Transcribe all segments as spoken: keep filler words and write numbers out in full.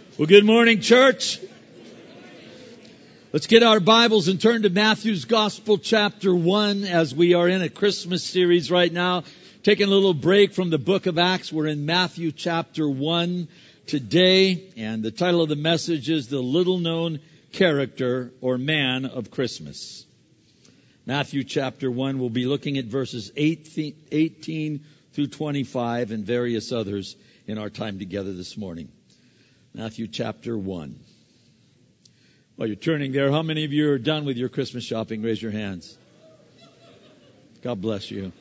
Well, good morning, church. Let's get our Bibles and turn to Matthew's Gospel, chapter one, as we are in a Christmas series right now. Taking a little break from the book of Acts. We're in Matthew chapter one today, and the title of the message is The Little-Known Character or Man of Christmas. Matthew chapter one, we'll be looking at verses eighteen through twenty-five and various others in our time together this morning. Matthew chapter one. While you're turning there, how many of you are done with your Christmas shopping? Raise your hands. God bless you.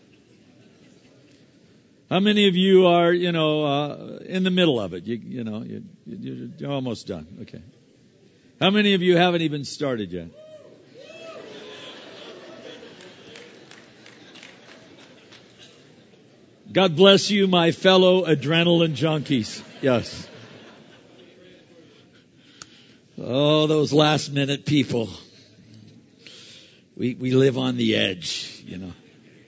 How many of you are, you know, uh, in the middle of it? You, you know, you, you, you're almost done. Okay. How many of you haven't even started yet? God bless you, my fellow adrenaline junkies. Yes. Oh, those last minute people. We we live on the edge, you know.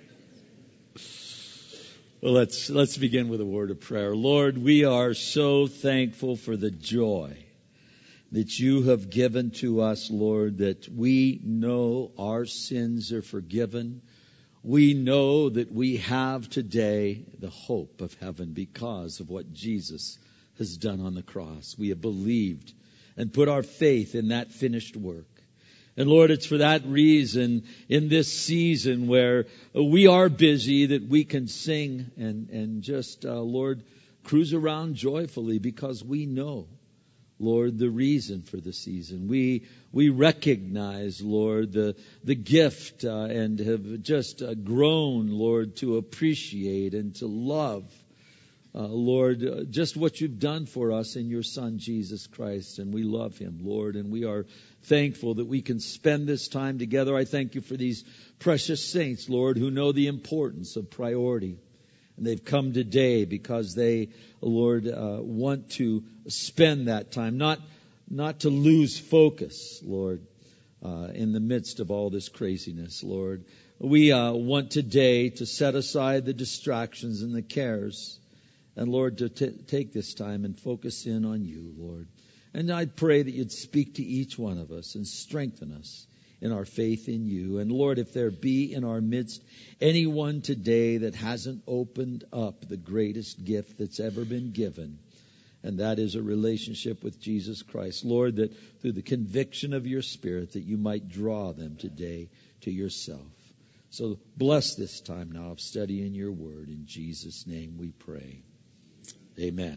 Well, let's let's begin with a word of prayer. Lord, we are so thankful for the joy that you have given to us, Lord, that we know our sins are forgiven. We know that we have today the hope of heaven because of what Jesus has done on the cross. We have believed and put our faith in that finished work. And Lord, it's for that reason in this season where we are busy that we can sing and, and just, uh, Lord, cruise around joyfully because we know, Lord, the reason for the season. We we recognize, Lord, the the gift uh, and have just uh, grown, Lord, to appreciate and to love, uh, Lord, uh, just what you've done for us in your Son, Jesus Christ. And we love him, Lord, and we are thankful that we can spend this time together. I thank you for these precious saints, Lord, who know the importance of priority. And they've come today because they, Lord, uh, want to spend that time, not not to lose focus, Lord, uh, in the midst of all this craziness, Lord. We uh, want today to set aside the distractions and the cares, and Lord, to t- take this time and focus in on you, Lord. And I pray that you'd speak to each one of us and strengthen us in our faith in you. And Lord, if there be in our midst anyone today that hasn't opened up the greatest gift that's ever been given, and that is a relationship with Jesus Christ, Lord, that through the conviction of your Spirit that you might draw them today to yourself. So bless this time now of studying your word. In Jesus' name we pray. Amen.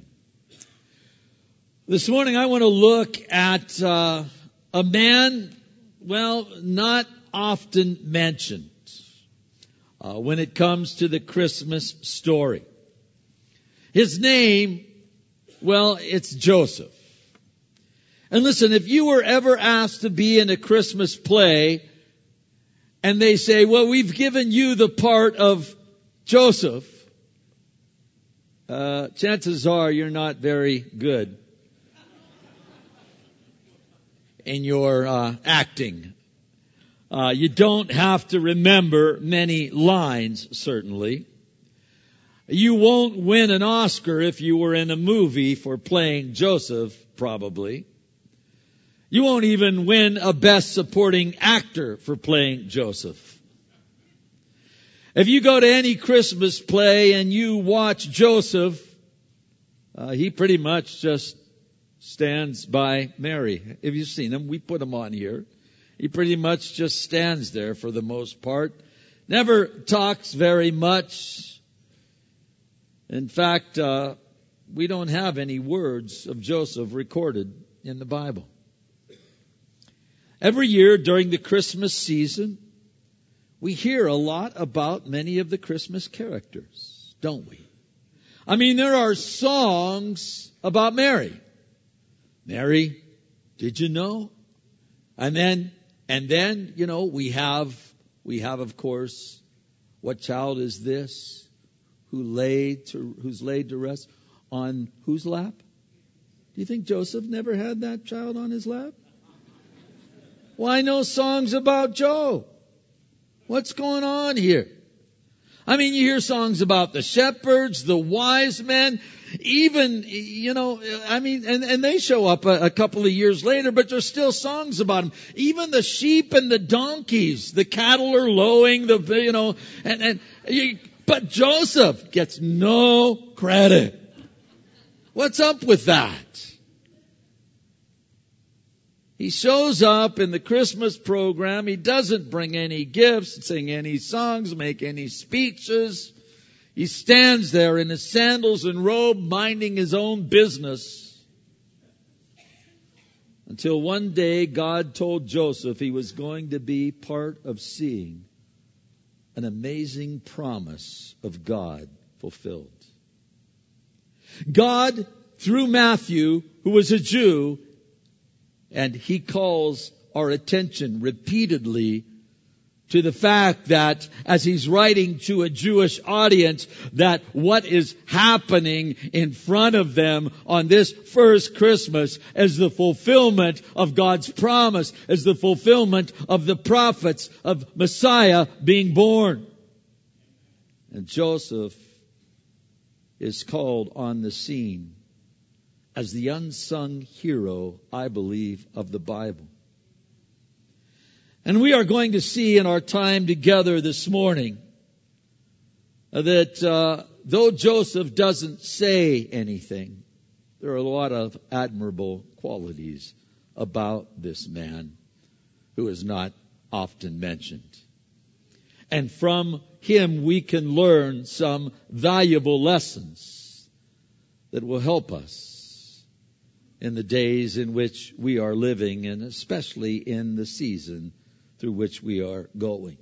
This morning I want to look at uh, a man, well, not often mentioned uh, when it comes to the Christmas story. His name, well, it's Joseph. And listen, if you were ever asked to be in a Christmas play and they say, well, we've given you the part of Joseph, uh, chances are you're not very good in your uh, acting. Uh, you don't have to remember many lines, certainly. You won't win an Oscar if you were in a movie for playing Joseph, probably. You won't even win a Best Supporting Actor for playing Joseph. If you go to any Christmas play and you watch Joseph, uh, he pretty much just stands by Mary. Have you seen him? We put him on here. He pretty much just stands there for the most part. Never talks very much. In fact, uh, we don't have any words of Joseph recorded in the Bible. Every year during the Christmas season, we hear a lot about many of the Christmas characters, don't we? I mean, there are songs about Mary. Mary, did you know? And then, and then, you know, we have, we have, of course, what child is this? Who laid to, who's laid to rest on whose lap? Do you think Joseph never had that child on his lap? Well, I know songs about Joe. What's going on here? I mean, you hear songs about the shepherds, the wise men, even, you know, I mean, and, and they show up a, a couple of years later, but there's still songs about them. Even the sheep and the donkeys, the cattle are lowing, the, you know, and, and, you, but Joseph gets no credit. What's up with that? He shows up in the Christmas program. He doesn't bring any gifts, sing any songs, make any speeches. He stands there in his sandals and robe, minding his own business. Until one day, God told Joseph he was going to be part of seeing an amazing promise of God fulfilled. God, through Matthew, who was a Jew, and he calls our attention repeatedly to the fact that as he's writing to a Jewish audience, that what is happening in front of them on this first Christmas is the fulfillment of God's promise, is the fulfillment of the prophets of Messiah being born. And Joseph is called on the scene as the unsung hero, I believe, of the Bible. And we are going to see in our time together this morning that uh, though Joseph doesn't say anything, there are a lot of admirable qualities about this man who is not often mentioned. And from him we can learn some valuable lessons that will help us in the days in which we are living, and especially in the season through which we are going.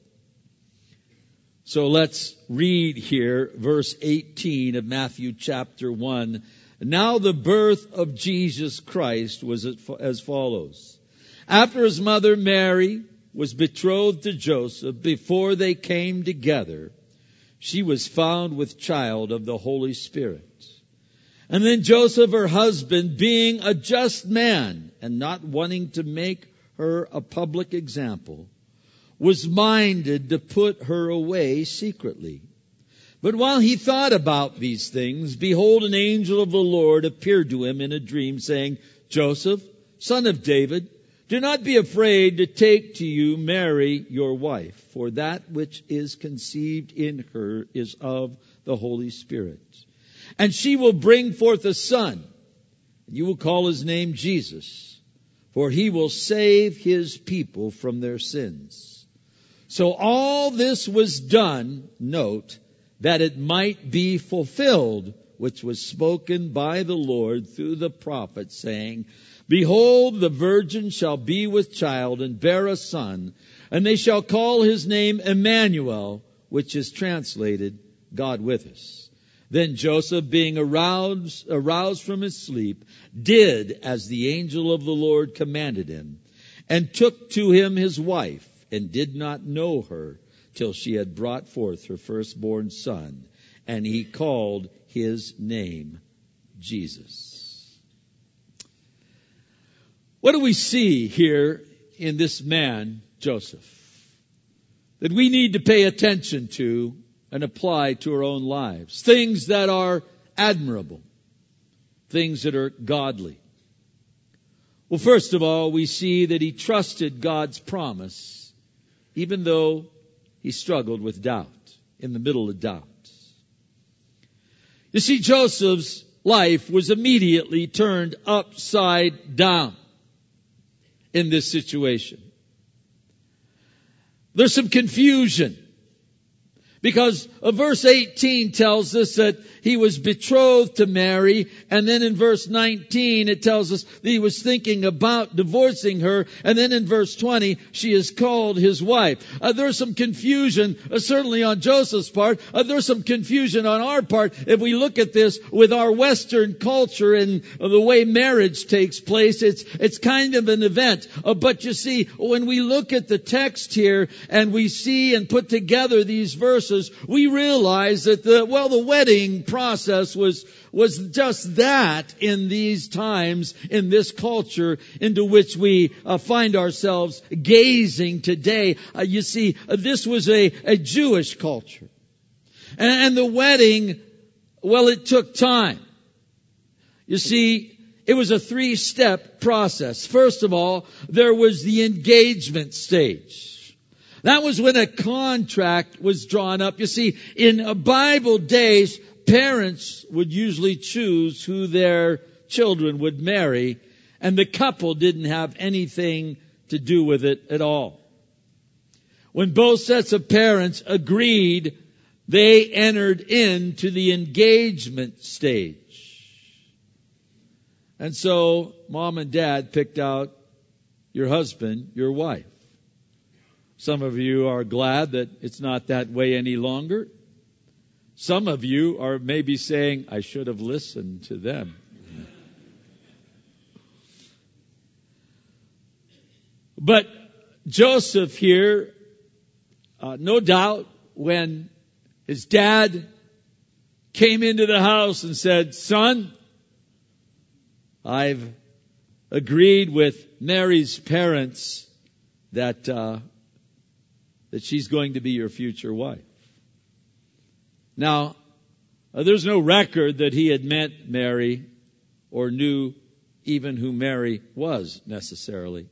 So let's read here verse eighteen of Matthew chapter one. Now the birth of Jesus Christ was as follows. After his mother Mary was betrothed to Joseph, before they came together, she was found with child of the Holy Spirit. And then Joseph, her husband, being a just man and not wanting to make her a public example, was minded to put her away secretly. But while he thought about these things, behold, an angel of the Lord appeared to him in a dream, saying, Joseph, son of David, do not be afraid to take to you Mary, your wife, for that which is conceived in her is of the Holy Spirit. And she will bring forth a son, and you will call his name Jesus, for he will save his people from their sins. So all this was done, note, that it might be fulfilled, which was spoken by the Lord through the prophet, saying, Behold, the virgin shall be with child and bear a son, and they shall call his name Emmanuel, which is translated, God with us. Then Joseph, being aroused, aroused from his sleep, did as the angel of the Lord commanded him, and took to him his wife, and did not know her till she had brought forth her firstborn son, and he called his name Jesus. What do we see here in this man, Joseph, that we need to pay attention to and apply to our own lives? Things that are admirable, things that are godly. Well, first of all, we see that he trusted God's promise, even though he struggled with doubt, in the middle of doubt. You see, Joseph's life was immediately turned upside down in this situation. There's some confusion, because verse eighteen tells us that he was betrothed to Mary, and then in verse nineteen it tells us that he was thinking about divorcing her, and then in verse twenty she is called his wife. Uh, there's some confusion, uh, certainly on Joseph's part. Uh, there's some confusion on our part if we look at this with our Western culture and uh, the way marriage takes place. It's it's kind of an event. Uh, but you see, when we look at the text here and we see and put together these verses, we realize that the, well, the wedding process was, was just that in these times, in this culture into which we uh, find ourselves gazing today. Uh, you see, uh, this was a, a Jewish culture. And, and the wedding, well, it took time. You see, it was a three-step process. First of all, there was the engagement stage. That was when a contract was drawn up. You see, in Bible days, parents would usually choose who their children would marry, and the couple didn't have anything to do with it at all. When both sets of parents agreed, they entered into the engagement stage. And so, mom and dad picked out your husband, your wife. Some of you are glad that it's not that way any longer. Some of you are maybe saying, I should have listened to them. But Joseph here, uh, no doubt, when his dad came into the house and said, son, I've agreed with Mary's parents that uh, that she's going to be your future wife. Now, uh, there's no record that he had met Mary or knew even who Mary was necessarily.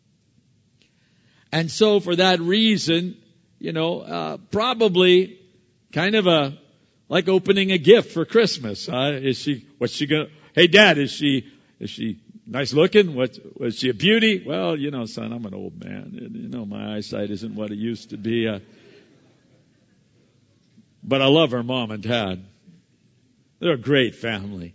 And so for that reason, you know, uh, probably kind of a, like opening a gift for Christmas. Huh? Is she, what's she gonna, hey dad, is she, is she nice looking? What, was she a beauty? Well, you know, son, I'm an old man. And, you know, my eyesight isn't what it used to be. Uh, but I love her mom and dad. They're a great family.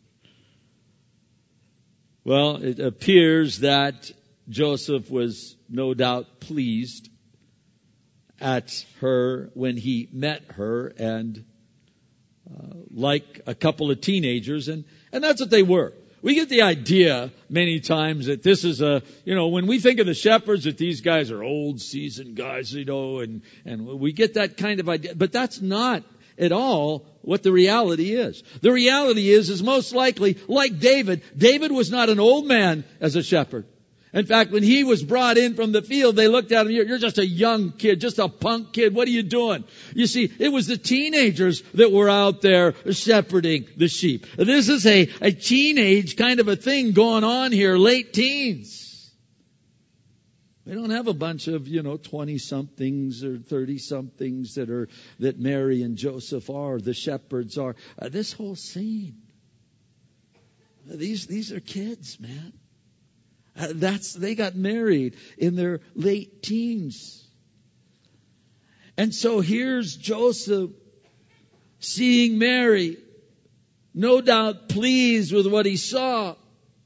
Well, it appears that Joseph was no doubt pleased at her when he met her, and uh, like a couple of teenagers, and, and that's what they were. We get the idea many times that this is a, you know, when we think of the shepherds, that these guys are old, seasoned guys, you know, and, and we get that kind of idea. But that's not at all what the reality is. The reality is, is most likely, like David, David was not an old man as a shepherd. In fact, when he was brought in from the field, they looked at him, you're, you're just a young kid, just a punk kid. What are you doing? You see, it was the teenagers that were out there shepherding the sheep. This is a, a teenage kind of a thing going on here, late teens. They don't have a bunch of, you know, twenty-somethings or thirty-somethings that are, that Mary and Joseph are, the shepherds are. Uh, this whole scene. These, these are kids, man. Uh, that's, they got married in their late teens. And so here's Joseph seeing Mary, no doubt pleased with what he saw.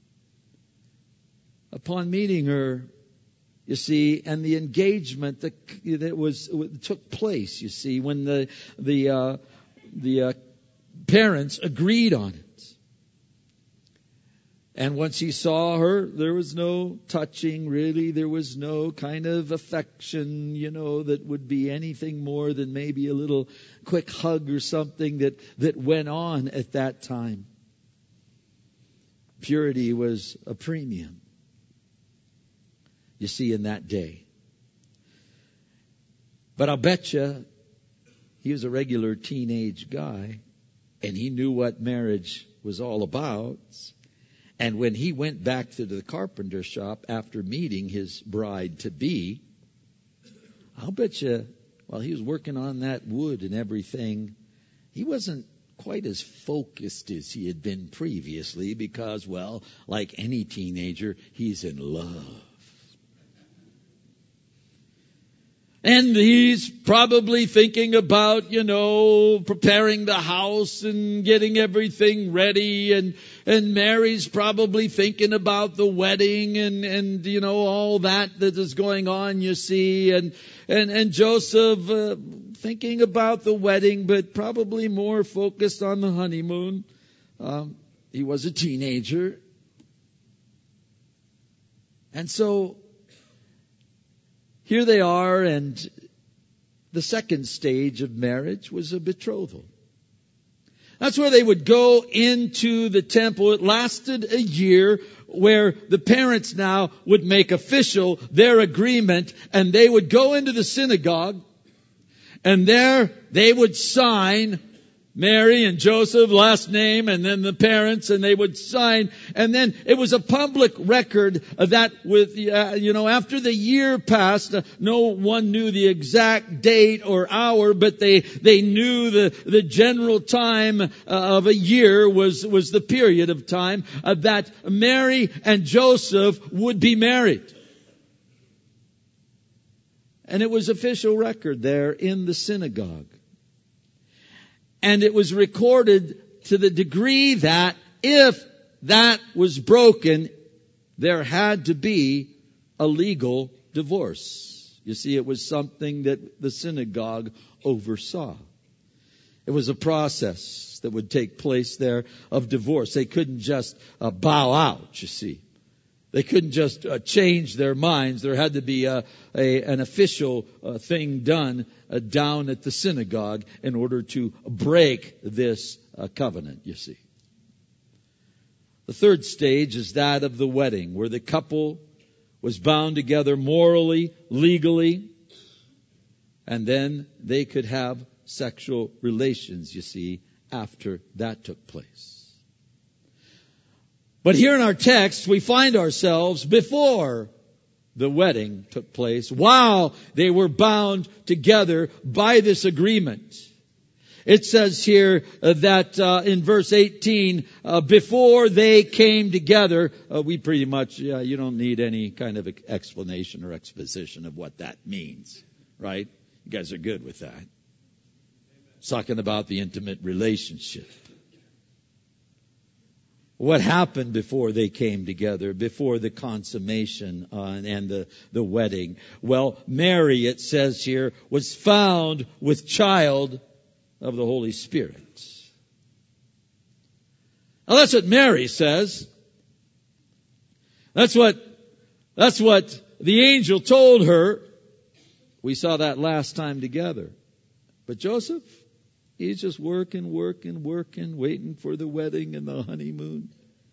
Upon meeting her, you see, and the engagement that, that was, took place, you see, when the, the, uh, the, uh, parents agreed on it. And once he saw her, there was no touching, really. There was no kind of affection, you know, that would be anything more than maybe a little quick hug or something that, that went on at that time. Purity was a premium, you see, in that day. But I'll bet you he was a regular teenage guy, and he knew what marriage was all about. And when he went back to the carpenter shop after meeting his bride-to-be, I'll bet you, while he was working on that wood and everything, he wasn't quite as focused as he had been previously because, well, like any teenager, he's in love. And he's probably thinking about, you know, preparing the house and getting everything ready. And, and Mary's probably thinking about the wedding and, and, you know, all that that is going on, you see. And, and, and Joseph, uh, thinking about the wedding, but probably more focused on the honeymoon. Um, he was a teenager. And so, here they are, and the second stage of marriage was a betrothal. That's where they would go into the temple. It lasted a year, where the parents now would make official their agreement, and they would go into the synagogue, And there they would sign, Mary and Joseph, last name, and then the parents, and they would sign. And then it was a public record that with, uh, you know, after the year passed, uh, no one knew the exact date or hour, but they, they knew the, the general time uh, of a year was, was the period of time uh, that Mary and Joseph would be married. And it was official record there in the synagogue. And it was recorded to the degree that if that was broken, there had to be a legal divorce. You see, it was something that the synagogue oversaw. It was a process that would take place there of divorce. They couldn't just uh, bow out, you see. They couldn't just uh, change their minds. There had to be a, a, an official uh, thing done uh, down at the synagogue in order to break this uh, covenant, you see. The third stage is that of the wedding, where the couple was bound together morally, legally, and then they could have sexual relations, you see, after that took place. But here in our text, we find ourselves before the wedding took place, while they were bound together by this agreement. It says here uh, that uh, in verse eighteen, uh, before they came together, uh, we pretty much, uh, you don't need any kind of explanation or exposition of what that means, right? You guys are good with that. It's talking about the intimate relationship. What happened before they came together, before the consummation uh, and the, the wedding? Well, Mary, it says here, was found with child of the Holy Spirit. Now that's what Mary says. That's what, that's what the angel told her. We saw that last time together. But Joseph, he's just working, working, working, waiting for the wedding and the honeymoon.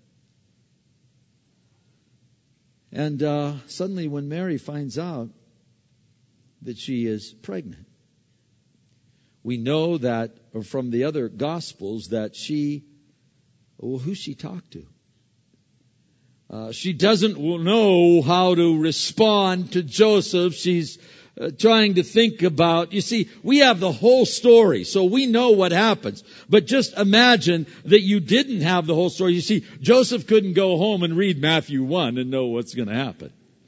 And uh, suddenly when Mary finds out that she is pregnant, we know that from the other Gospels that she, well, who she talked to. Uh, she doesn't know how to respond to Joseph. She's Uh, trying to think about, you see, we have the whole story, so we know what happens. But just imagine that you didn't have the whole story. You see, Joseph couldn't go home and read Matthew one and know what's going to happen.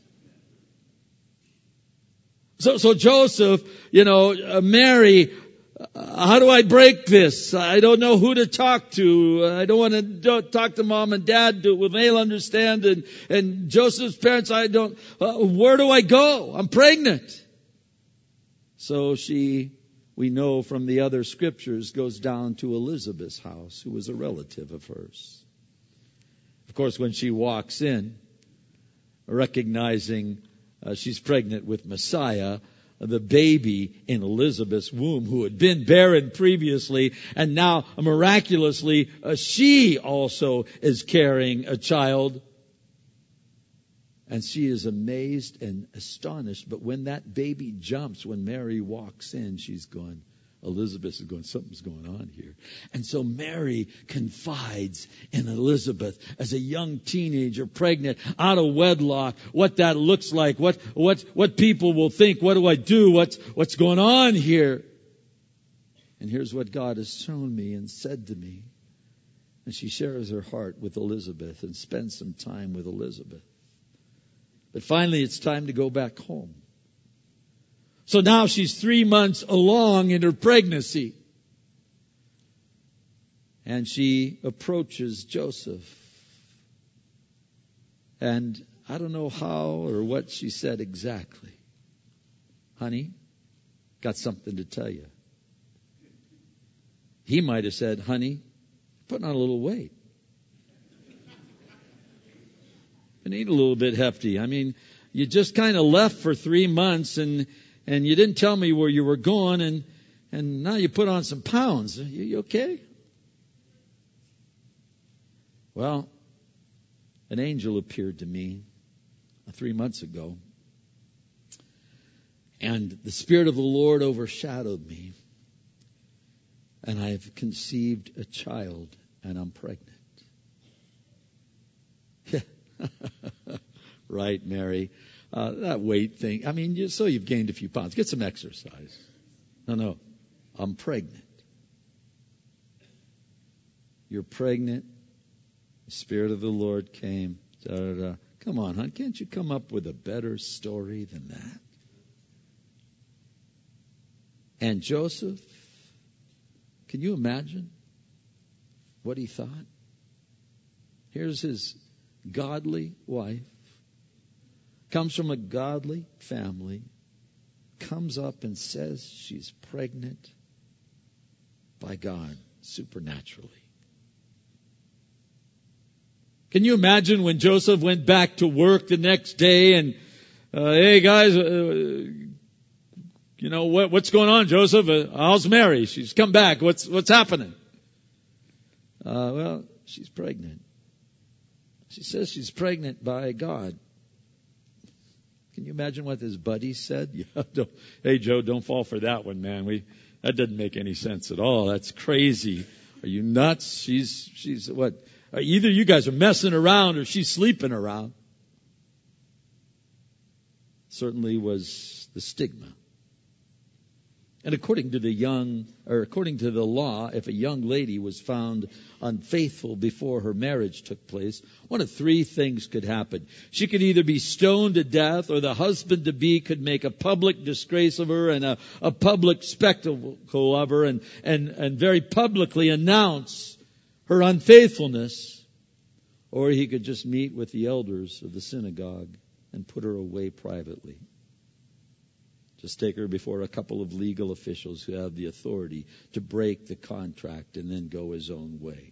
So, so Joseph, you know, uh, Mary, uh, how do I break this? I don't know who to talk to. I don't want to do, talk to mom and dad. Do, will they'll understand? And, and Joseph's parents, I don't, uh, where do I go? I'm pregnant. So she, we know from the other scriptures, goes down to Elizabeth's house, who was a relative of hers. Of course, when she walks in, recognizing uh, she's pregnant with Messiah, the baby in Elizabeth's womb, who had been barren previously, and now miraculously, uh, she also is carrying a child. And she is amazed and astonished. But when that baby jumps, when Mary walks in, she's going, Elizabeth is going, something's going on here. And so Mary confides in Elizabeth as a young teenager, pregnant, out of wedlock, what that looks like, what, what, what people will think, what do I do, what's, what's going on here? And here's what God has shown me and said to me. And she shares her heart with Elizabeth and spends some time with Elizabeth. But finally, it's time to go back home. So now she's three months along in her pregnancy. And she approaches Joseph. And I don't know how or what she said exactly. Honey, got something to tell you. He might have said, honey, putting on a little weight. And eat a little bit hefty. I mean, you just kind of left for three months and and you didn't tell me where you were going, and and now you put on some pounds. Are you, you okay? Well, an angel appeared to me three months ago. And the Spirit of the Lord overshadowed me. And I have conceived a child, and I'm pregnant. Right, Mary. Uh, that weight thing. I mean, you, so you've gained a few pounds. Get some exercise. No, no. I'm pregnant. You're pregnant. The Spirit of the Lord came. Da, da, da. Come on, hon. Can't you come up with a better story than that? And Joseph, can you imagine what he thought? Here's his godly wife, comes from a godly family, comes up and says she's pregnant by God supernaturally. Can you imagine when Joseph went back to work the next day and, uh, hey guys, uh, you know, what, what's going on, Joseph? Uh, how's Mary? She's come back. What's, what's happening? Uh, well, she's pregnant. She says she's pregnant by God. Can you imagine what his buddy said? Yeah, don't, hey, Joe, don't fall for that one, man. We, that doesn't make any sense at all. That's crazy. Are you nuts? She's, she's what? Either you guys are messing around or she's sleeping around. Certainly was the stigma. And according to the young, or according to the law, if a young lady was found unfaithful before her marriage took place, one of three things could happen. She could either be stoned to death, or the husband-to-be could make a public disgrace of her and a, a public spectacle of her and, and, and very publicly announce her unfaithfulness. Or he could just meet with the elders of the synagogue and put her away privately. Just take her before a couple of legal officials who have the authority to break the contract and then go his own way.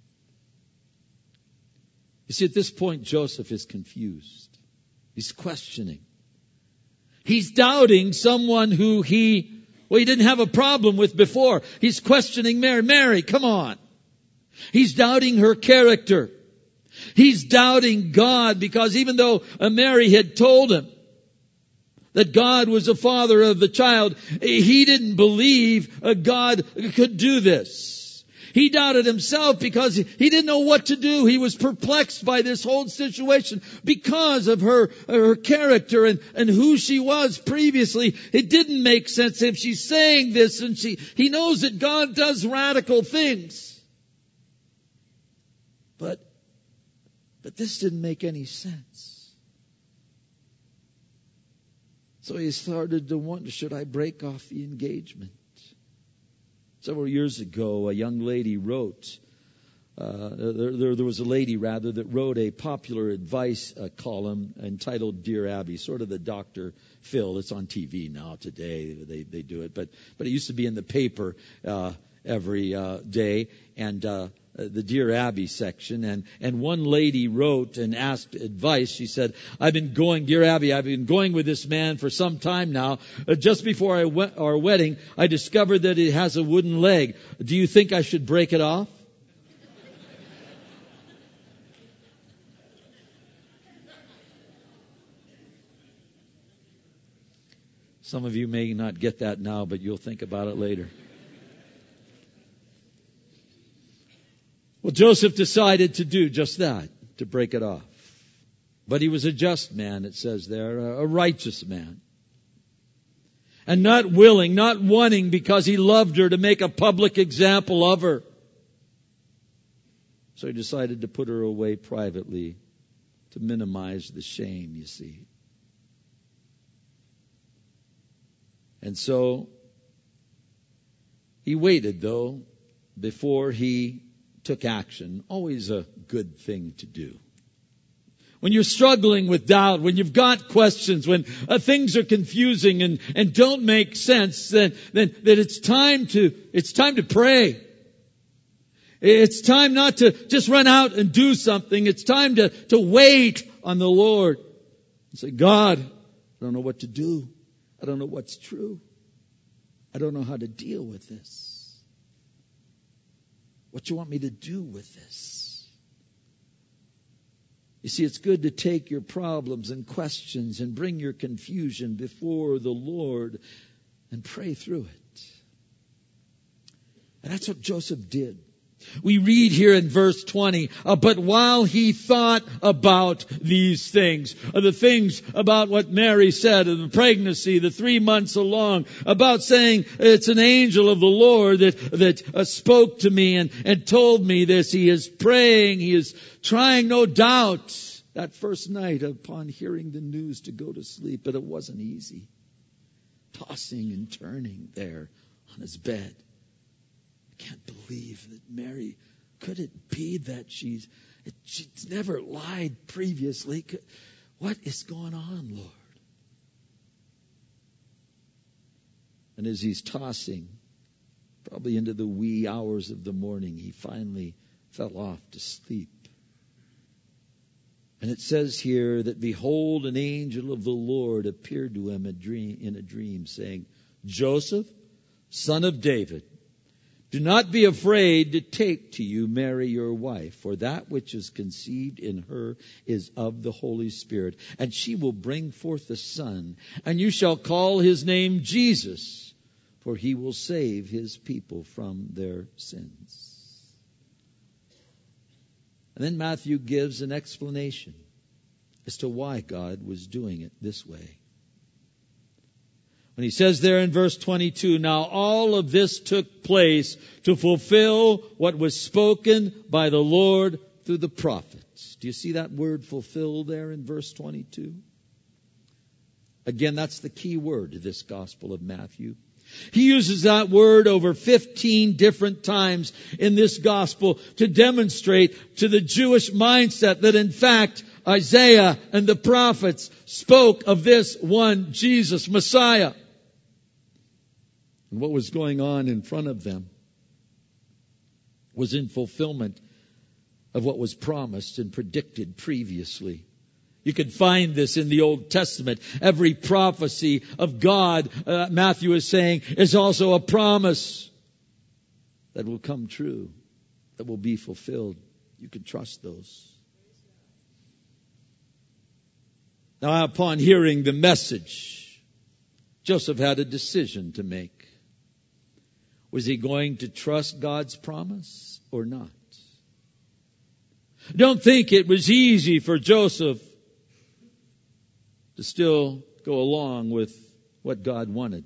You see, at this point, Joseph is confused. He's questioning. He's doubting someone who he, well, he didn't have a problem with before. He's questioning Mary. Mary, come on. He's doubting her character. He's doubting God, because even though Mary had told him that God was the father of the child, he didn't believe God could do this. He doubted himself because he didn't know what to do. He was perplexed by this whole situation because of her, her character and, and who she was previously. It didn't make sense if she's saying this, and she, he knows that God does radical things. But, but this didn't make any sense. So he started to wonder, should I break off the engagement? Several years ago, a young lady wrote, uh, there, there, there was a lady, rather, that wrote a popular advice uh, column entitled Dear Abby, sort of the Doctor Phil. It's on T V now today. They, they do it. But, but it used to be in the paper uh, every uh, day. And uh, the Dear Abby section, and, and one lady wrote and asked advice. She said, I've been going, Dear Abby, I've been going with this man for some time now. Uh, just before I went, our wedding, I discovered that it has a wooden leg. Do you think I should break it off? Some of you may not get that now, but you'll think about it later. Well, Joseph decided to do just that, to break it off. But he was a just man, it says there, a righteous man. And not willing, not wanting, because he loved her, to make a public example of her. So he decided to put her away privately, to minimize the shame, you see. And so he waited, though, before he took action. Always a good thing to do. When you're struggling with doubt, when you've got questions, when uh, things are confusing and, and don't make sense, then, then, then it's time to, it's time to pray. It's time not to just run out and do something. It's time to, to wait on the Lord and say, God, I don't know what to do. I don't know what's true. I don't know how to deal with this. What you want me to do with this? You see, it's good to take your problems and questions and bring your confusion before the Lord and pray through it. And that's what Joseph did. We read here in verse twenty, uh, but while he thought about these things, uh, the things about what Mary said, of the pregnancy, the three months along, about saying it's an angel of the Lord that, that uh, spoke to me and, and told me this. He is praying. He is trying, no doubt, that first night upon hearing the news to go to sleep, but it wasn't easy. Tossing and turning there on his bed. Can't believe that Mary, could it be that she's, she's never lied previously? Could, what is going on, Lord? And as he's tossing, probably into the wee hours of the morning, he finally fell off to sleep. And it says here that, behold, an angel of the Lord appeared to him a dream, in a dream, saying, Joseph, son of David, do not be afraid to take to you Mary your wife, for that which is conceived in her is of the Holy Spirit. And she will bring forth a son, and you shall call his name Jesus, for he will save his people from their sins. And then Matthew gives an explanation as to why God was doing it this way. When he says there in verse twenty-two, now all of this took place to fulfill what was spoken by the Lord through the prophets. Do you see that word fulfill there in verse twenty-two? Again, that's the key word to this Gospel of Matthew. He uses that word over fifteen different times in this Gospel to demonstrate to the Jewish mindset that in fact Isaiah and the prophets spoke of this one Jesus, Messiah. And what was going on in front of them was in fulfillment of what was promised and predicted previously. You can find this in the Old Testament. Every prophecy of God, uh, Matthew is saying, is also a promise that will come true, that will be fulfilled. You can trust those. Now, upon hearing the message, Joseph had a decision to make. Was he going to trust God's promise or not? Don't think it was easy for Joseph to still go along with what God wanted.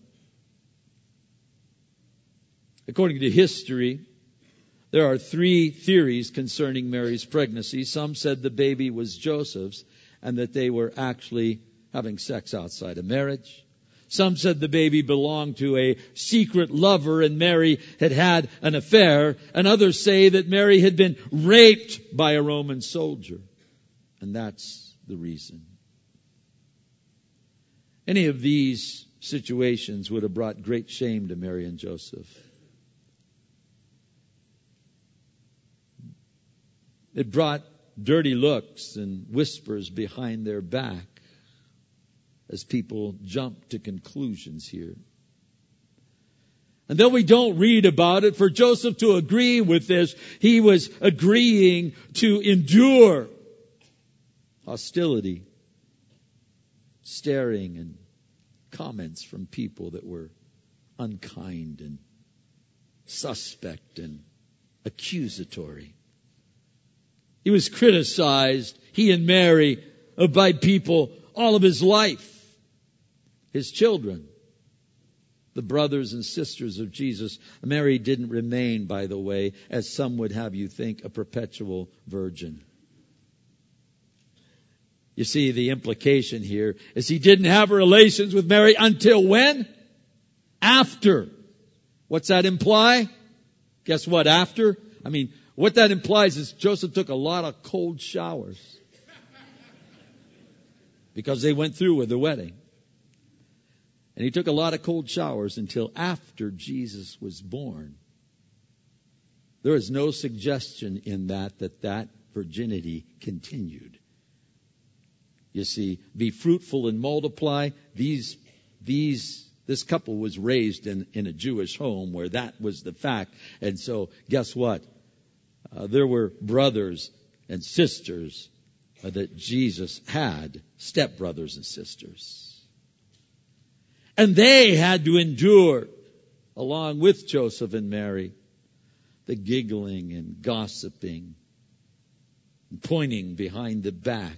According to history, there are three theories concerning Mary's pregnancy. Some said the baby was Joseph's and that they were actually having sex outside of marriage. Some said the baby belonged to a secret lover and Mary had had an affair. And others say that Mary had been raped by a Roman soldier. And that's the reason. Any of these situations would have brought great shame to Mary and Joseph. It brought dirty looks and whispers behind their back as people jump to conclusions here. And though we don't read about it, for Joseph to agree with this, he was agreeing to endure hostility, staring, and comments from people that were unkind and suspect and accusatory. He was criticized, he and Mary, by people all of his life. His children, the brothers and sisters of Jesus. Mary didn't remain, by the way, as some would have you think, a perpetual virgin. You see, the implication here is he didn't have relations with Mary until when? After. What's that imply? Guess what? After? I mean, what that implies is Joseph took a lot of cold showers because they went through with the wedding. And he took a lot of cold showers until after Jesus was born. There is no suggestion in that that that virginity continued. You see, be fruitful and multiply. These, these, this couple was raised in, in a Jewish home where that was the fact. And so, guess what? Uh, there were brothers and sisters that Jesus had stepbrothers and sisters. And they had to endure, along with Joseph and Mary, the giggling and gossiping and pointing behind the back.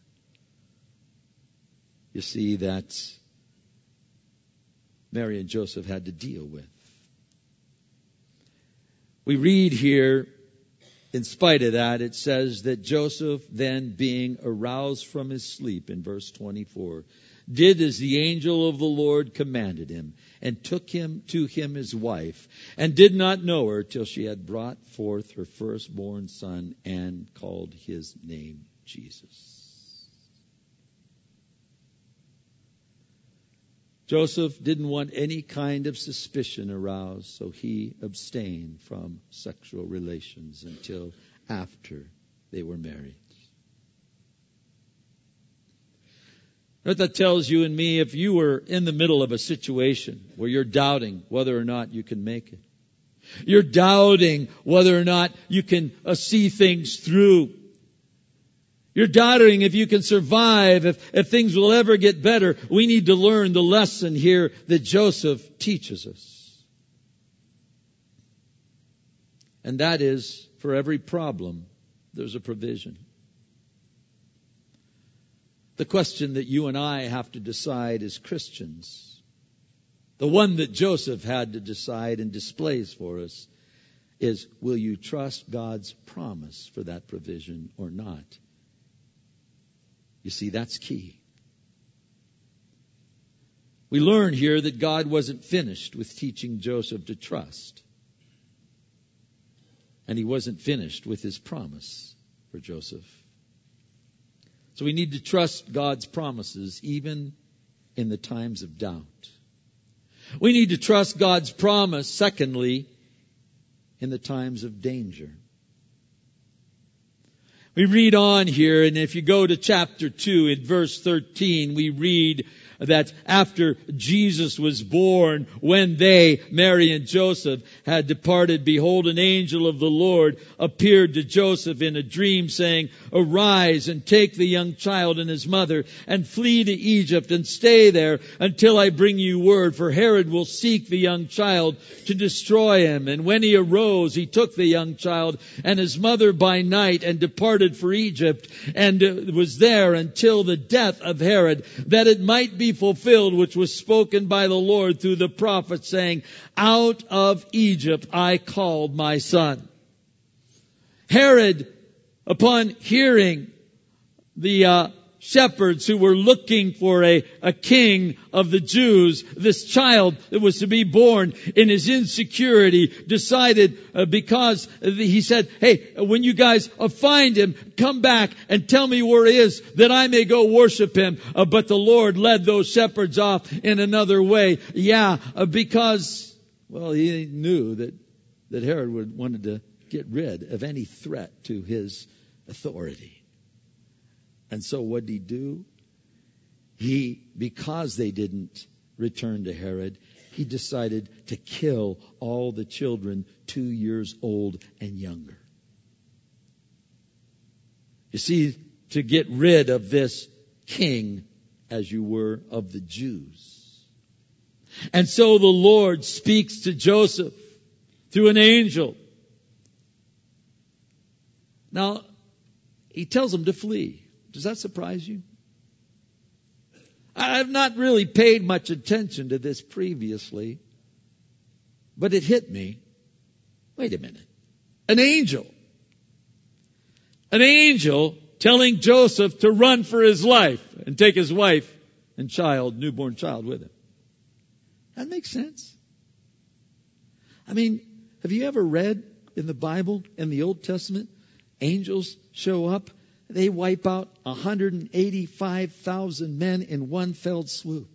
You see, that Mary and Joseph had to deal with. We read here, in spite of that, it says that Joseph, then being aroused from his sleep, in verse twenty-four, did as the angel of the Lord commanded him, and took him to him his wife, and did not know her till she had brought forth her firstborn son, and called his name Jesus. Joseph didn't want any kind of suspicion aroused, so he abstained from sexual relations until after they were married. What that tells you and me, if you were in the middle of a situation where you're doubting whether or not you can make it, you're doubting whether or not you can uh, see things through, you're doubting if you can survive, if, if things will ever get better, we need to learn the lesson here that Joseph teaches us. And that is, for every problem, there's a provision. The question that you and I have to decide as Christians, the one that Joseph had to decide and displays for us, is will you trust God's promise for that provision or not? You see, that's key. We learn here that God wasn't finished with teaching Joseph to trust. And he wasn't finished with his promise for Joseph. So we need to trust God's promises even in the times of doubt. We need to trust God's promise, secondly, in the times of danger. We read on here, and if you go to chapter two, in verse thirteen, we read that after Jesus was born, when they, Mary and Joseph, had departed, behold, an angel of the Lord appeared to Joseph in a dream, saying, "Arise and take the young child and his mother and flee to Egypt and stay there until I bring you word, for Herod will seek the young child to destroy him." And when he arose, he took the young child and his mother by night and departed for Egypt, and was there until the death of Herod, that it might be fulfilled which was spoken by the Lord through the prophet, saying, "Out of Egypt I called my son." Herod, upon hearing the uh, shepherds who were looking for a, a king of the Jews, this child that was to be born, in his insecurity, decided, uh, because he said, "Hey, when you guys uh, find him, come back and tell me where he is, that I may go worship him." Uh, but the Lord led those shepherds off in another way. Yeah, uh, because, well, he knew that, that Herod would wanted to get rid of any threat to his authority. And so what did he do? He, because they didn't return to Herod, he decided to kill all the children two years old and younger. You see, to get rid of this king, as you were, of the Jews. And so the Lord speaks to Joseph through an angel. Now, he tells him to flee. Does that surprise you? I've not really paid much attention to this previously, but it hit me. Wait a minute. An angel. An angel telling Joseph to run for his life and take his wife and child, newborn child, with him. That makes sense. I mean, have you ever read in the Bible, in the Old Testament, angels show up? They wipe out one hundred eighty-five thousand men in one fell swoop.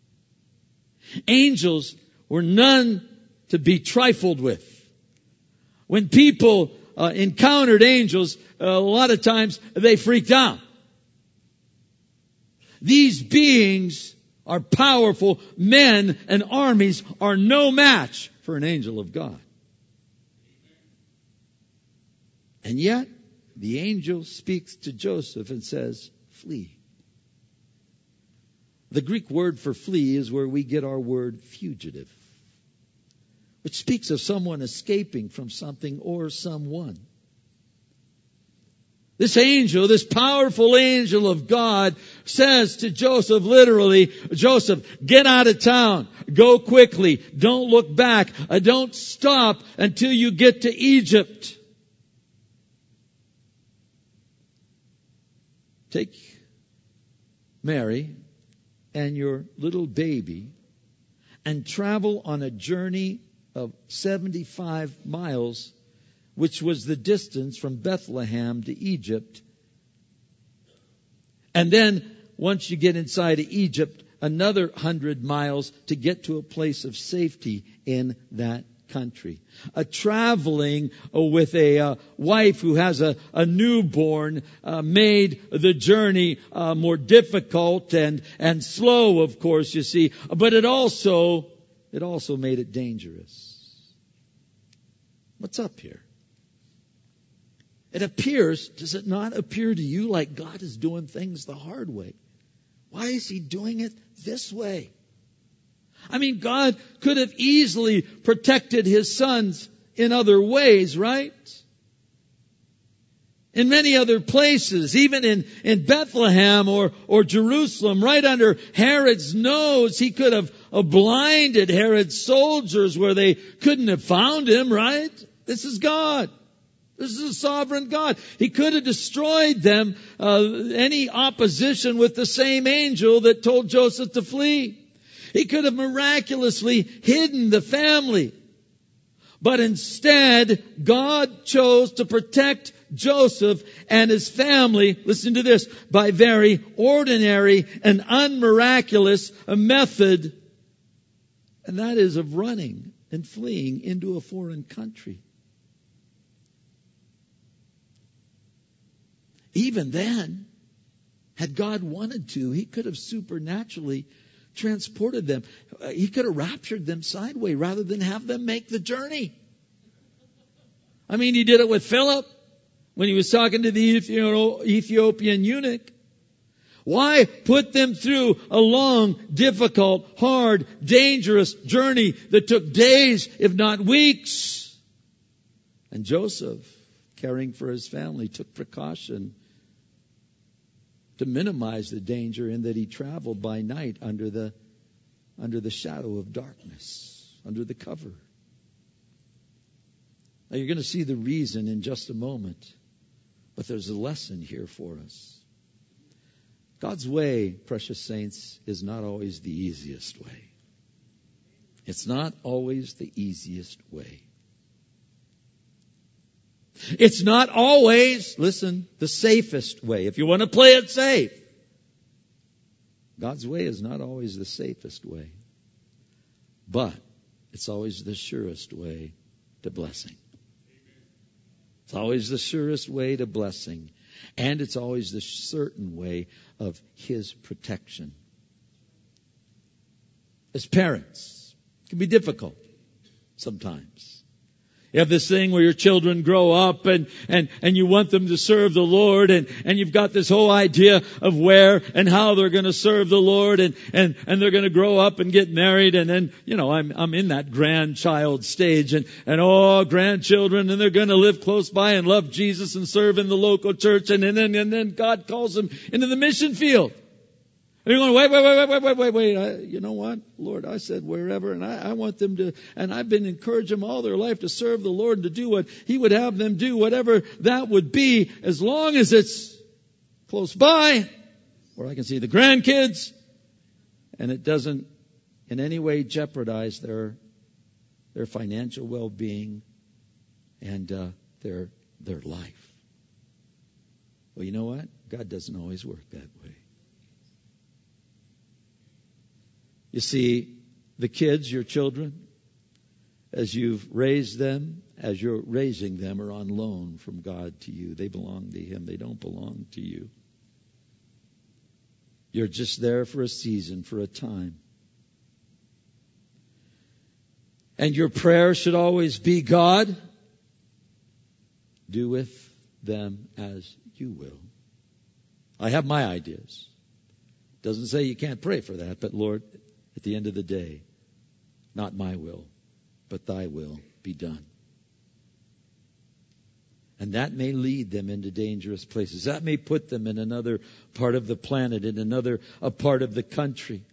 Angels were none to be trifled with. When people uh, encountered angels, uh, a lot of times they freaked out. These beings are powerful. Men and armies are no match for an angel of God. And yet, the angel speaks to Joseph and says, flee. The Greek word for flee is where we get our word fugitive, which speaks of someone escaping from something or someone. This angel, this powerful angel of God, says to Joseph, literally, Joseph, get out of town. Go quickly. Don't look back. Uh, don't stop until you get to Egypt. Take Mary and your little baby and travel on a journey of seventy-five miles, which was the distance from Bethlehem to Egypt. And then, once you get inside of Egypt, another hundred miles to get to a place of safety in that country. A traveling with a uh, wife who has a, a newborn uh, made the journey uh, more difficult and, and slow, of course, you see. But it also, it also made it dangerous. What's up here? It appears, does it not appear to you like God is doing things the hard way? Why is He doing it this way? I mean, God could have easily protected His sons in other ways, right? In many other places, even in, in Bethlehem or, or Jerusalem, right under Herod's nose, He could have uh, blinded Herod's soldiers where they couldn't have found Him, right? This is God. This is a sovereign God. He could have destroyed them, uh, any opposition with the same angel that told Joseph to flee. He could have miraculously hidden the family. But instead, God chose to protect Joseph and his family, listen to this, by very ordinary and unmiraculous method. And that is of running and fleeing into a foreign country. Even then, had God wanted to, He could have supernaturally transported them. He could have raptured them sideways rather than have them make the journey. I mean, He did it with Philip when he was talking to the Ethiopian eunuch. Why put them through a long, difficult, hard, dangerous journey that took days, if not weeks? And Joseph, caring for his family, took precaution to minimize the danger in that he traveled by night under the under the shadow of darkness, under the cover. Now you're going to see the reason in just a moment, but there's a lesson here for us. God's way, precious saints, is not always the easiest way. It's not always the easiest way. It's not always, listen, the safest way. If you want to play it safe, God's way is not always the safest way. But it's always the surest way to blessing. It's always the surest way to blessing. And it's always the certain way of His protection. As parents, it can be difficult sometimes. You have this thing where your children grow up and, and, and you want them to serve the Lord, and, and you've got this whole idea of where and how they're going to serve the Lord, and, and, and they're going to grow up and get married, and then, you know, I'm, I'm in that grandchild stage, and, and oh, grandchildren, and they're going to live close by and love Jesus and serve in the local church, and, and then, and then God calls them into the mission field. And you're going, wait, wait, wait, wait, wait, wait, wait. I, you know what? Lord, I said wherever, and I, I want them to, and I've been encouraging them all their life to serve the Lord and to do what He would have them do, whatever that would be, as long as it's close by, where I can see the grandkids, and it doesn't in any way jeopardize their, their financial well-being and uh, their, their life. Well, you know what? God doesn't always work that way. You see, the kids, your children, as you've raised them, as you're raising them, are on loan from God to you. They belong to Him. They don't belong to you. You're just there for a season, for a time. And your prayer should always be, God, do with them as you will. I have my ideas. Doesn't say you can't pray for that, but Lord, at the end of the day, not my will, but thy will be done. And that may lead them into dangerous places. That may put them in another part of the planet, in another a part of the country.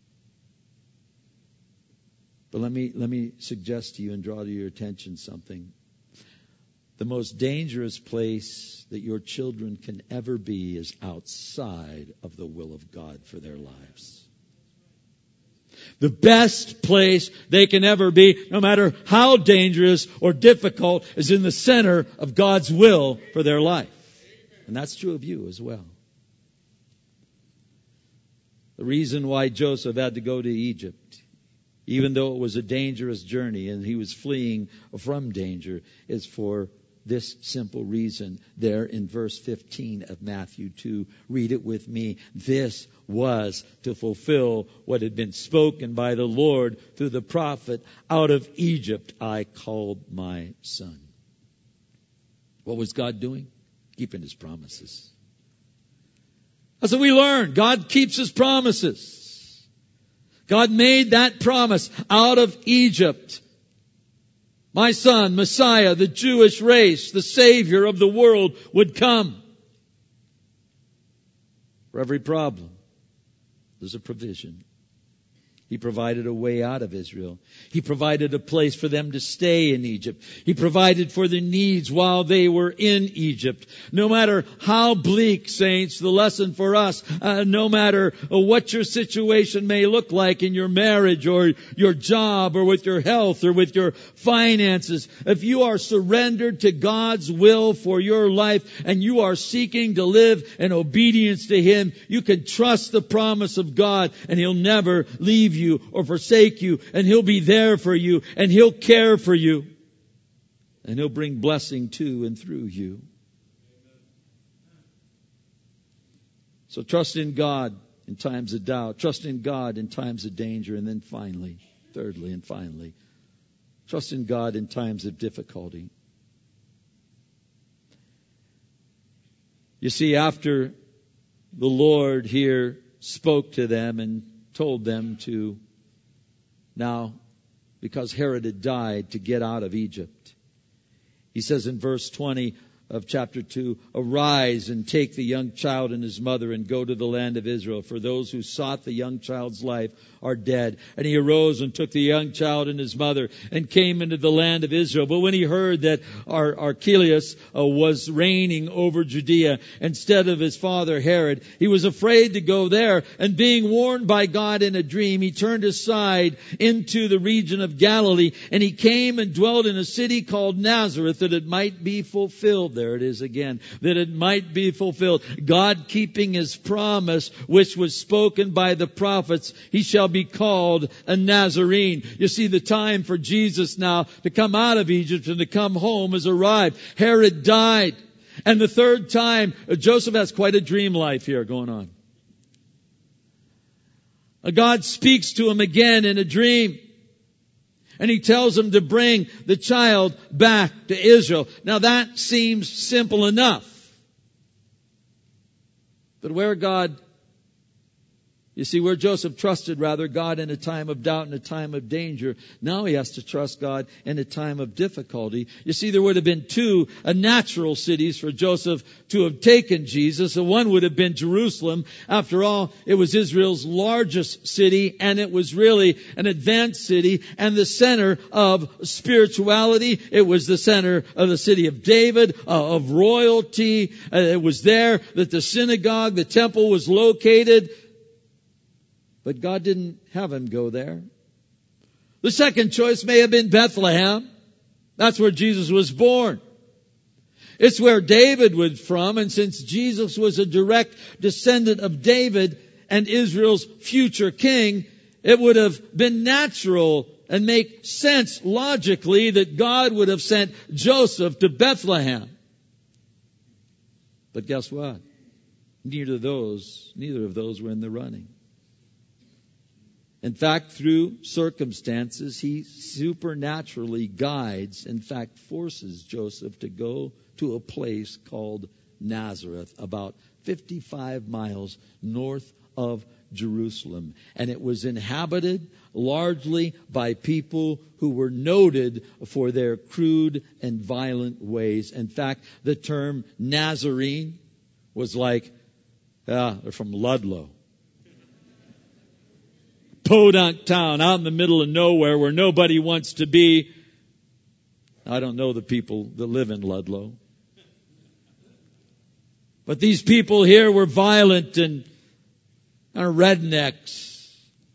But let me let me suggest to you and draw to your attention something. The most dangerous place that your children can ever be is outside of the will of God for their lives. The best place they can ever be, no matter how dangerous or difficult, is in the center of God's will for their life. And that's true of you as well. The reason why Joseph had to go to Egypt, even though it was a dangerous journey and he was fleeing from danger, is for this simple reason. There in verse fifteen of Matthew two, read it with me. This was to fulfill what had been spoken by the Lord through the prophet. Out of Egypt I called my son. What was God doing? Keeping his promises. That's what we learned. God keeps his promises. God made that promise. Out of Egypt, my son, Messiah, the Jewish race, the Savior of the world, would come. For every problem, there's a provision. He provided a way out of Israel. He provided a place for them to stay in Egypt. He provided for their needs while they were in Egypt. No matter how bleak, saints, the lesson for us, uh, no matter uh, what your situation may look like in your marriage or your job or with your health or with your finances, if you are surrendered to God's will for your life and you are seeking to live in obedience to Him, you can trust the promise of God and He'll never leave you or forsake you, and He'll be there for you, and He'll care for you, and He'll bring blessing to and through you. So trust in God in times of doubt, trust in God in times of danger, and then finally, thirdly and finally, trust in God in times of difficulty. You see, after the Lord here spoke to them and told them to now, because Herod had died, to get out of Egypt. He says in verse twenty of chapter two, arise and take the young child and his mother and go to the land of Israel, for those who sought the young child's life are dead. And he arose and took the young child and his mother and came into the land of Israel. But when he heard that Ar- Archelaus uh, was reigning over Judea instead of his father Herod, he was afraid to go there. And being warned by God in a dream, he turned aside into the region of Galilee, and he came and dwelt in a city called Nazareth, that it might be fulfilled. There it is again. That it might be fulfilled. God keeping His promise, which was spoken by the prophets. He shall be called a Nazarene. You see, the time for Jesus now to come out of Egypt and to come home has arrived. Herod died. And the third time, Joseph has quite a dream life here going on. God speaks to him again in a dream. And he tells him to bring the child back to Israel. Now that seems simple enough. But where God, you see, where Joseph trusted rather God in a time of doubt and a time of danger, now he has to trust God in a time of difficulty. You see, there would have been two uh, natural cities for Joseph to have taken Jesus. And one would have been Jerusalem. After all, it was Israel's largest city, and it was really an advanced city and the center of spirituality. It was the center of the city of David, uh, of royalty. Uh, it was there that the synagogue, the temple was located. But God didn't have him go there. The second choice may have been Bethlehem. That's where Jesus was born. It's where David was from, and since Jesus was a direct descendant of David and Israel's future king, it would have been natural and make sense logically that God would have sent Joseph to Bethlehem. But guess what? Neither of those, neither of those were in the running. In fact, through circumstances, he supernaturally guides, in fact, forces Joseph to go to a place called Nazareth, about fifty-five miles north of Jerusalem. And it was inhabited largely by people who were noted for their crude and violent ways. In fact, the term Nazarene was like, ah, they're from Ludlow. Podunk town out in the middle of nowhere where nobody wants to be. I don't know the people that live in Ludlow. But these people here were violent and kind of rednecks.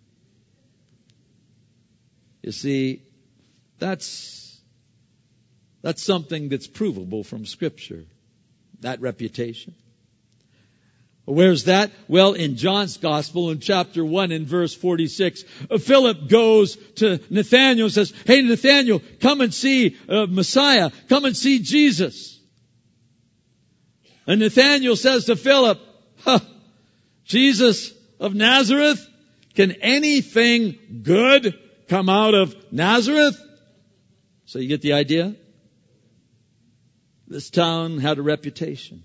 You see, that's, that's something that's provable from Scripture. That reputation. Where's that? Well, in John's Gospel, in chapter one, in verse forty-six, Philip goes to Nathanael and says, hey, Nathanael, come and see uh, Messiah. Come and see Jesus. And Nathanael says to Philip, huh, Jesus of Nazareth? Can anything good come out of Nazareth? So you get the idea? This town had a reputation.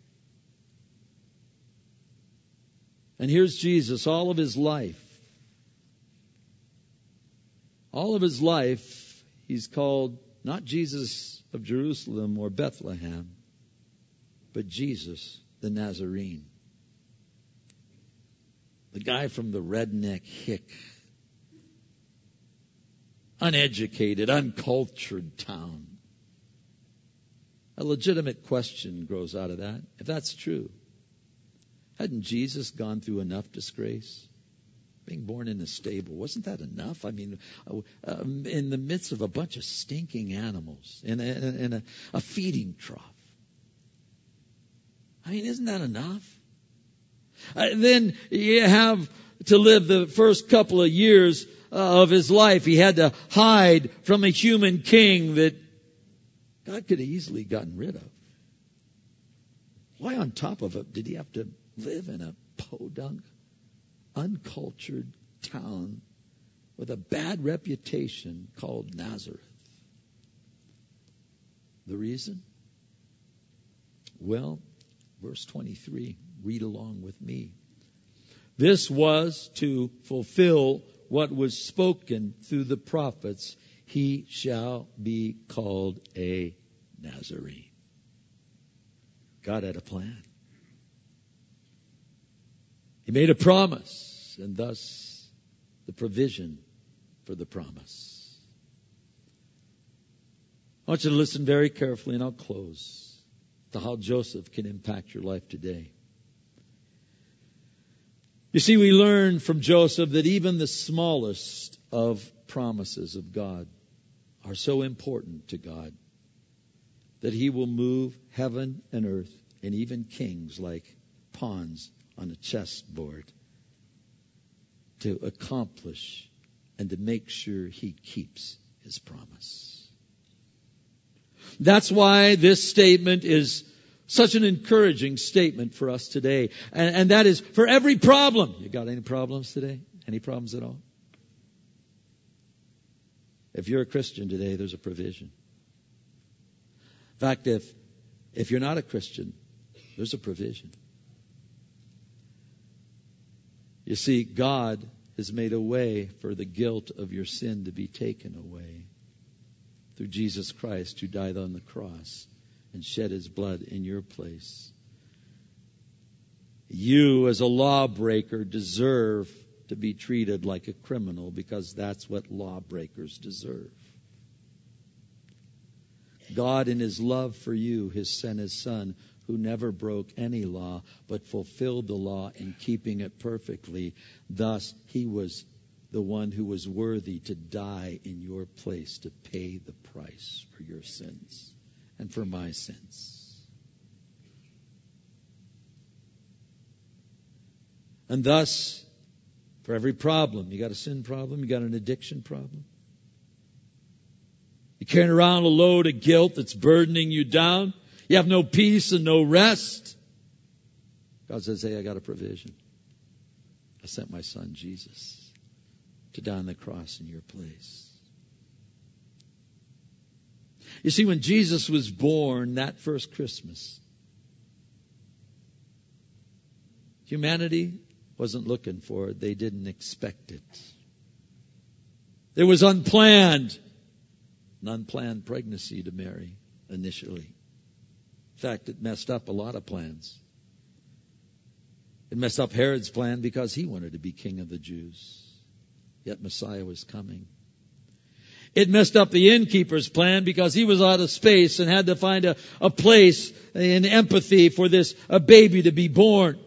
And here's Jesus, all of his life. All of his life, he's called not Jesus of Jerusalem or Bethlehem, but Jesus the Nazarene. The guy from the redneck hick, uneducated, uncultured town. A legitimate question grows out of that. If that's true, hadn't Jesus gone through enough disgrace? Being born in a stable, wasn't that enough? I mean, uh, in the midst of a bunch of stinking animals, in a, in a, a feeding trough. I mean, isn't that enough? Uh, then you have to live the first couple of years uh, of his life. He had to hide from a human king that God could have easily gotten rid of. Why on top of it did he have to live in a podunk, uncultured town with a bad reputation called Nazareth? The reason? Well, verse twenty-three, read along with me. This was to fulfill what was spoken through the prophets. He shall be called a Nazarene. God had a plan. He made a promise, and thus the provision for the promise. I want you to listen very carefully, and I'll close, to how Joseph can impact your life today. You see, we learn from Joseph that even the smallest of promises of God are so important to God that he will move heaven and earth and even kings like pawns on a chessboard to accomplish and to make sure he keeps his promise. That's why this statement is such an encouraging statement for us today. And, and that is for every problem. You got any problems today? Any problems at all? If you're a Christian today, there's a provision. In fact, if, if you're not a Christian, there's a provision. You see, God has made a way for the guilt of your sin to be taken away through Jesus Christ, who died on the cross and shed his blood in your place. You, as a lawbreaker, deserve to be treated like a criminal because that's what lawbreakers deserve. God, in his love for you, has sent his Son, who never broke any law, but fulfilled the law in keeping it perfectly. Thus, he was the one who was worthy to die in your place to pay the price for your sins and for my sins. And thus, for every problem, you got a sin problem, you got an addiction problem. You're carrying around a load of guilt that's burdening you down. You have no peace and no rest. God says, hey, I got a provision. I sent my Son, Jesus. to die on the cross in your place. You see, when Jesus was born that first Christmas, humanity wasn't looking for it. They didn't expect it. There was unplanned, an unplanned pregnancy to Mary initially. In fact, it messed up a lot of plans. It messed up Herod's plan because he wanted to be king of the Jews. Yet Messiah was coming. It messed up the innkeeper's plan because he was out of space and had to find a, a place in empathy for this a baby to be born.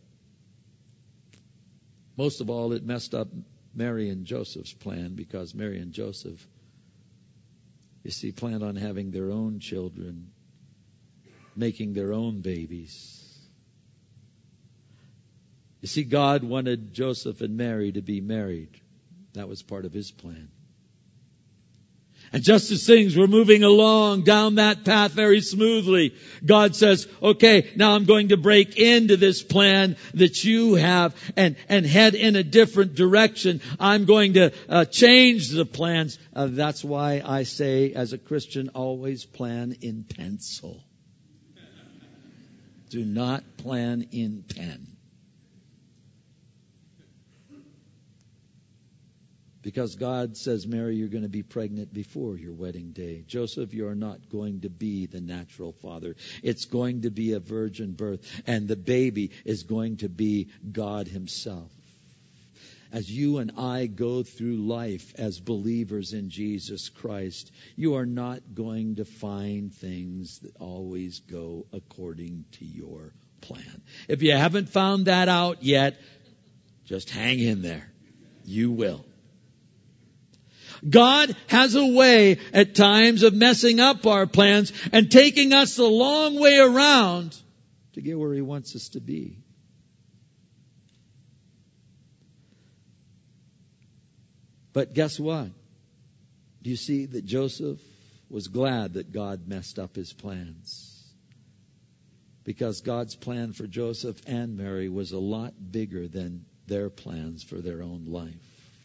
Most of all, it messed up Mary and Joseph's plan because Mary and Joseph, you see, planned on having their own children, making their own babies. You see, God wanted Joseph and Mary to be married. That was part of His plan. And just as things were moving along down that path very smoothly, God says, okay, now I'm going to break into this plan that you have and, and head in a different direction. I'm going to uh, change the plans. Uh, that's why I say, as a Christian, always plan in pencil. Do not plan in pen. Because God says, Mary, you're going to be pregnant before your wedding day. Joseph, you are not going to be the natural father. It's going to be a virgin birth. And the baby is going to be God Himself. As you and I go through life as believers in Jesus Christ, you are not going to find things that always go according to your plan. If you haven't found that out yet, just hang in there. You will. God has a way at times of messing up our plans and taking us a long way around to get where He wants us to be. But guess what? Do you see that Joseph was glad that God messed up his plans? Because God's plan for Joseph and Mary was a lot bigger than their plans for their own life.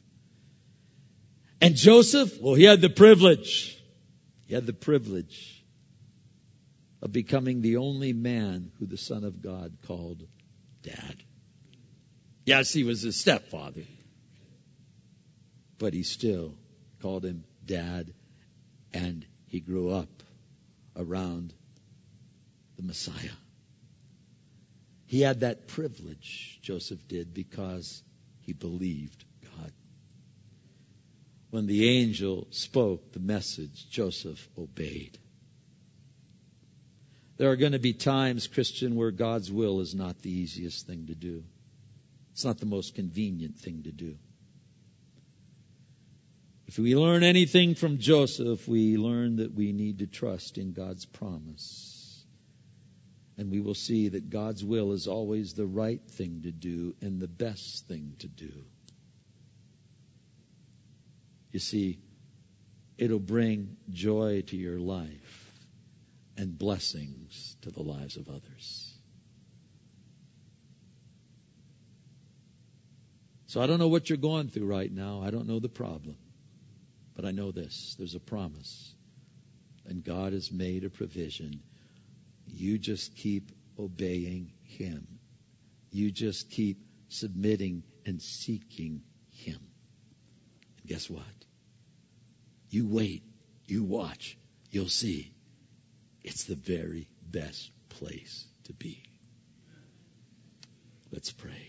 And Joseph, well, he had the privilege. He had the privilege of becoming the only man who the Son of God called Dad. Yes, he was his stepfather. But he still called him Dad, and he grew up around the Messiah. He had that privilege, Joseph did, because he believed God. When the angel spoke the message, Joseph obeyed. There are going to be times, Christian, where God's will is not the easiest thing to do. It's not the most convenient thing to do. If we learn anything from Joseph, we learn that we need to trust in God's promise. And we will see that God's will is always the right thing to do and the best thing to do. You see, it'll bring joy to your life and blessings to the lives of others. So I don't know what you're going through right now. I don't know the problem. But I know this. There's a promise. And God has made a provision. You just keep obeying Him. You just keep submitting and seeking Him. And guess what? You wait. You watch. You'll see. It's the very best place to be. Let's pray.